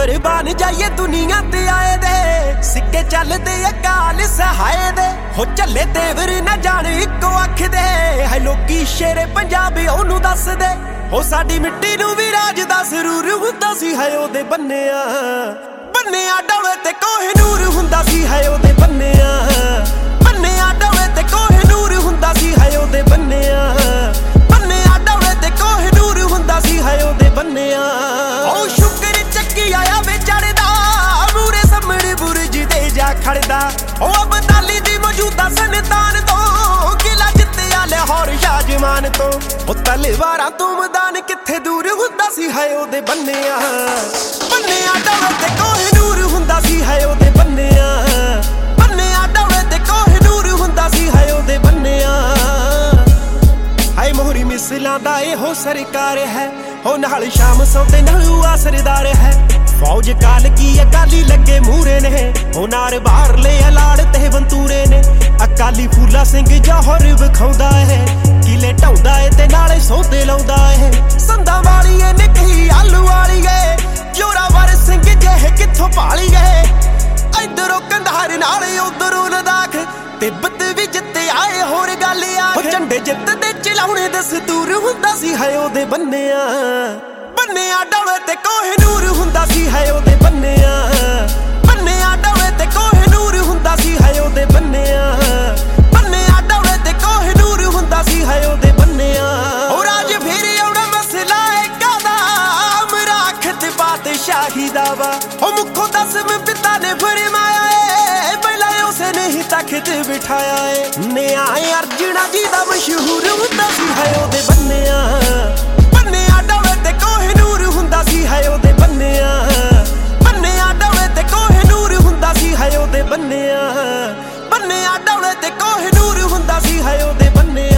कुर्बान जाइए दुनिया ते आए दे सिक्के चलदे अकाल सहाय दे हो चले तेवर न जान इको अख दे है लोकी शेरे पंजाबी ओनू दस दे हो साडी मिट्टी नू भी राज दा जरूर हुंदा सी है ओदे बन्निया बन्निया डोले ते कोहिनूर हुंदा सी है ओदे बन्निया बन्निया डोले ते कोहिनूर हुंदा सी है ओदे बन्निया बन्निया डोले ते कोहिनूर हुंदा सी है ओदे बन्निया ओ शुक्र ਚੱਕੀ ਆਇਆ ਵੇ ਚੜਦਾ ਮੂਰੇ ਸਾਹਮਣੇ ਬੁਰਜ ਦੇ ਜਾ ਖੜਦਾ ਉਹ ਅਬਦਾਲੀ ਦੀ ਮੌਜੂਦਾ ਸੰਤਾਨ ਤੋਂ ਕਿਲਾ ਜਿੱਤਿਆ ਲਾਹੌਰ ਸ਼ਾਹਜਮਾਨ ਤੋਂ ਉਹ ਤਲਵਾਰਾਂ ਤੋਂ ਮੈਦਾਨ ਕਿੱਥੇ ਦੂਰ ਹੁੰਦਾ ਸੀ ਹੈ ਉਹਦੇ ਬੰਨਿਆ ਬੰਨਿਆ ਡੋਲੇ ਤੇ ਕੋਹਿਨੂਰ ਹੁੰਦਾ ਸੀ ਹੈ ਉਹਦੇ ਬੰਨਿਆ ਬੰਨਿਆ ਡੋਲੇ ਤੇ ਕੋਹਿਨੂਰ ਹੁੰਦਾ ਸੀ ਹੈ ਉਹਦੇ ਬੰਨਿਆ ਹਾਏ ਮੋਹਰੀ ਮਿਸਲਾਂ ਦਾ ਇਹੋ ਸਰਕਾਰ ਹੈ हो नाल शाम सौते नलुआ सरदार है फौज काल की अकाली लगे मूरे ने हो नार बाहर ले अलाड़ ते बंतूरे ने अकाली फूला सिंह जौहर विखाउंदा है किले ढाउंदा है ते नाले सौते लाउंदा है संदा वाली ए निकही आलू वाली ए जोरावर सिंह जेह किथों भाली गए इधरों कंधार नाले उधरों लद्दाख तिब्बत भी जित्ते आए होर गल आ झंडे जित दे चलाउणे दस्तूर हुंदा सी है ओदे बन्निया बन्निया डोले ते कोहिनूर हुंदा सी है ओदे बन्निया बन्निया डोले ते कोहिनूर हुंदा सी है ओदे बन्निया बन्निया डोले ते कोहिनूर हुंदा सी है ओदे बन्निया ओ राज फिर आउणा मसला कादा अमराख ते बादशाही दा वा ओ मुखों दसम पिता ने फरमाया नहीं तख्त बिठाया है न्याय अर्जुना जी दा मशहूर हुंदा सी है ओदे बन्निया बन्निया डोले ते कोहिनूर हुंदा सी है ओदे बन्निया बन्निया डोले ते कोहिनूर हुंदा सी है ओदे बन्निया बन्निया डोले ते कोहिनूर हुंदा सी है ओदे बन्निया